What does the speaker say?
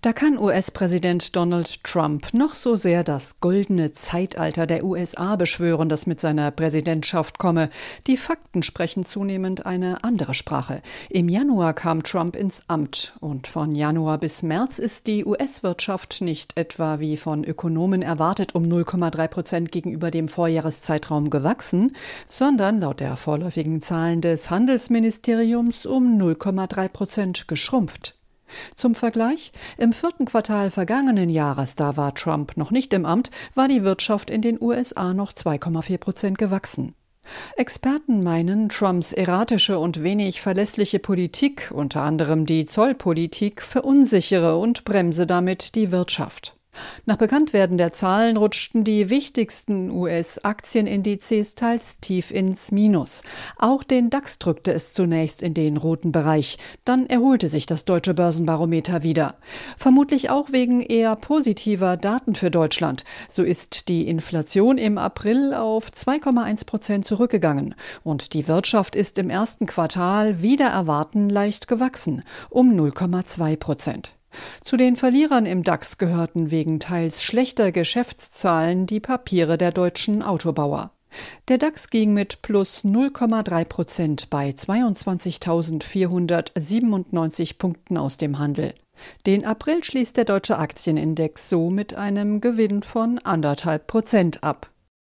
Da kann US-Präsident Donald Trump noch so sehr das goldene Zeitalter der USA beschwören, das mit seiner Präsidentschaft komme. Die Fakten sprechen zunehmend eine andere Sprache. Im Januar kam Trump ins Amt und von Januar bis März ist die US-Wirtschaft nicht etwa wie von Ökonomen erwartet um 0,3% gegenüber dem Vorjahreszeitraum gewachsen, sondern laut der vorläufigen Zahlen des Handelsministeriums um 0,3% geschrumpft. Zum Vergleich, im 4. Quartal vergangenen Jahres, da war Trump noch nicht im Amt, war die Wirtschaft in den USA noch 2,4% gewachsen. Experten meinen, Trumps erratische und wenig verlässliche Politik, unter anderem die Zollpolitik, verunsichere und bremse damit die Wirtschaft. Nach Bekanntwerden der Zahlen rutschten die wichtigsten US-Aktienindizes teils tief ins Minus. Auch den DAX drückte es zunächst in den roten Bereich. Dann erholte sich das deutsche Börsenbarometer wieder. Vermutlich auch wegen eher positiver Daten für Deutschland. So ist die Inflation im April auf 2,1% zurückgegangen. Und die Wirtschaft ist im ersten Quartal wider Erwarten leicht gewachsen, um 0,2%. Zu den Verlierern im DAX gehörten wegen teils schlechter Geschäftszahlen die Papiere der deutschen Autobauer. Der DAX ging mit plus 0,3% bei 22.497 Punkten aus dem Handel. Den April schließt der deutsche Aktienindex so mit einem Gewinn von 1,5% ab.